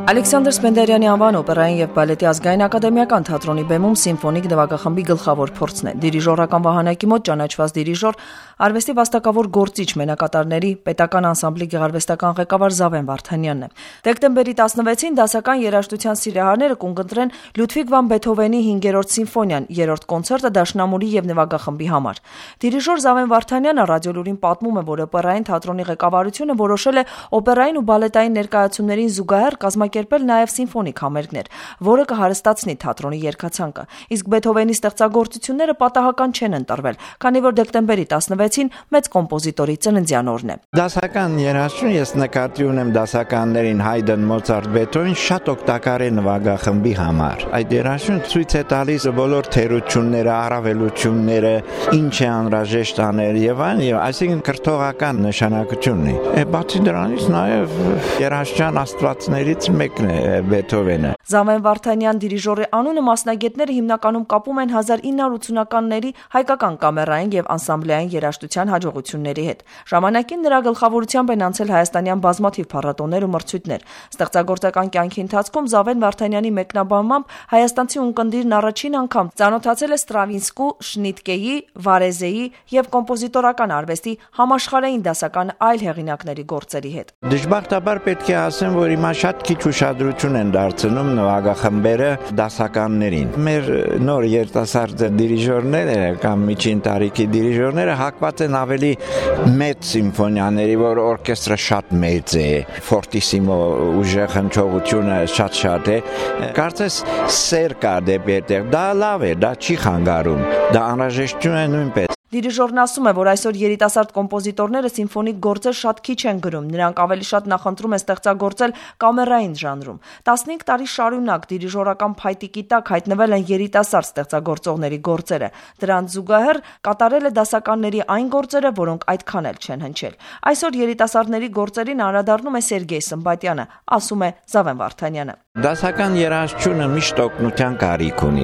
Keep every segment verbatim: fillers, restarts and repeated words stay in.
Ալեքսանդր Սպենդիարյանի անվան օպերային և բալետի ազգային ակադեմիական թատրոնի բեմում սիմֆոնիկ նվագախմբի գլխավոր փորձն է։ Դիրիժորական վահանակի մոտ ճանաչված դիրիժոր, արվեստի վաստակավոր գործիչ մենակատարների պետական անսամբլի գեղարվեստական ղեկավար Զավեն Վարդանյանն է։ Դեկտեմբերի տասնվեցին դասական երաժշտության սիրահարները կընտրեն Լյուդվիգ վան Բեթհովենի հինգերորդ սիմֆոնիան, երրորդ կոնցերտը դաշնամուրի և նվագախմբի համար։ Դիրիժոր Զավեն Վարդանյանը ռադիոլուրին պատմում է, որ օպերային թատրոնի ղեկավարությունը որոշել է օպերային ու բալետային ներկայացումներին զուգահեռ կազմակերպել նաև սիմֆոնիկ համերգներ, որը կհարստացնի թատրոնի երգացանկը։ Իսկ Բեթհովենի ստեղծագործությունները պատահական չեն ընտրվել, քանի որ դեկտեմբերի տասնվեցին մեծ կոմպոզիտորի ծննդյան օրն է։ Դասական երաժշտություն ես նկատի ունեմ դասականներին Հայդեն, Մոցարտ, Բեթհովեն շատ օգտակար է նվագախմբի համար։ Այդ երաժշտությունը ցույց է տալիս բոլոր թերությունները, առավելությունները, ինչ է անհրաժեշտ անել եւ այլն, եւ այսինքն կրթողական նշանակություն ունի։ Բացի դրանից նաև երաժշտության աստվածներից մեկն է Բեթհովենը։ Զավեն Վարդանյան դիրիժորի անունը մասնագետները հիմնականում կապում են հազար ինը հարյուր ութսունականների հայկական կամերային եւ անսամբլային երաժշտության հաջողությունների հետ։ Ժամանակին նրա գլխավորությամբ են անցել հայաստանյան բազմաթիվ փառատոներ ու մրցույթներ։ Ստեղծագործական կյանքի ընթացքում Զավեն Վարդանյանի մեկնաբանմամբ հայաստանցի ունկնդիրն առաջին անգամ ծանոթացել է Ստրավինսկու, Շնիտկեի, Վարեզեի եւ կոմպոզիտորական արվեստի համաշխարհային դասական այլ հեղինակների գործերի հետ։ Դժբախտաբար պետք է ասեմ, որ հիմա շատ քիչ ուշադրություն են դարձնում նվագախմբերը դասականներին։ Մեր նոր երիտասարդ դիրիժորները կամ միջին տարիքի դիրիժորները հակված են ավելի մեծ սիմֆոնիաների, որ օրկեստրը շատ մեծ է, ֆորտիսիմո ուժեղ հնչողությունը շատ-շատ է։ Կարծես սեր կա դեպի այդտեղ։ Դա լավ է, դա չի խանգարում։ Դա անհրաժեշտություն է նույնպես։ Դիրիժորն ասում է, որ այսօր երիտասարդ կոմպոզիտորները սիմֆոնիկ գործեր շատ քիչ են գրում, նրանք ավելի շատ նախընտրում են ստեղծագործել կամերային ժանրում։ տասնհինգ տարի շարունակ դիրիժորական փայտիկի տակ հայտնվել են երիտասարդ ստեղծագործողների գործերը։ Դրանց զուգահեռ կատարել է դասականների այն գործերը, որոնք այդքան էլ չեն հնչել։ Այսօր երիտասարդների գործերին անդրադառնում է Սերգեյ Սմբատյանը, ասում է Զավեն Վարդանյանը։ Դասական երաժշտությունը միշտ օգնության կարիք ունի։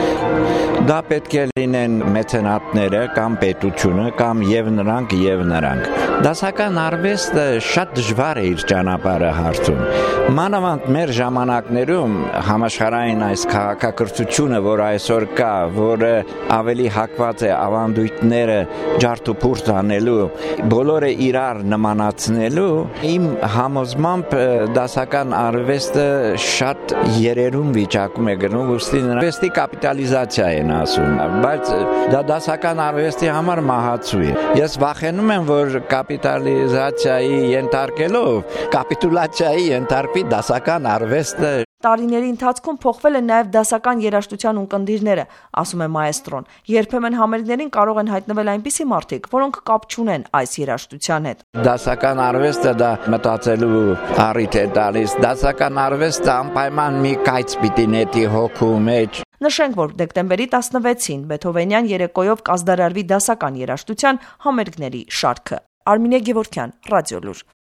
Դա պետք է լինեն մեծենատները կամ պետությունը կամ եւ նրանք եւ նրանք։ Դասական արվեստը շատ դժվար է իր ճանապարհը հարթում։ Մանավանդ մեր ժամանակներում համաշխարհային այս քաղաքակրթությունը, որ այսօր կա, որը ավելի հակված է ավանդույթները ջարդուփուրձ անելու, բոլորը իրար նմանացնելու, իմ համոզմամբ դասական արվեստը շատ երերուն վիճակում է գնում, ուստի արվեստի կապիտալիզացիա են ասում, բայց դա դասական արվեստի համար մահացու է։ Ես վախենում եմ, որ կապիտալիզացիայի ենթարկելով կապիտուլացիայի ենթարկվի դասական արվեստը։ Տարիների ընթացքում փոխվել են նաև դասական երաժշտության ունկնդիրները, ասում է մայեստրոն։ Երբեմն համերգներին կարող են հայտնվել այնպիսի մարդիկ, որոնք կապ չունեն այս երաժշտության հետ։ Դասական արվեստը դա մտածելու առիթ է տալիս։ Դասական արվեստը անպայման մի կայծ պիտի նետի հոգու մեջ։ Նշենք, որ դեկտեմբերի տասնվեցին Բեթհովենյան երեկոյով կազդարարվի դասական երաժշտության համերգների շարքը։ Արմինե Գևորգյան, Ռադիոլուր։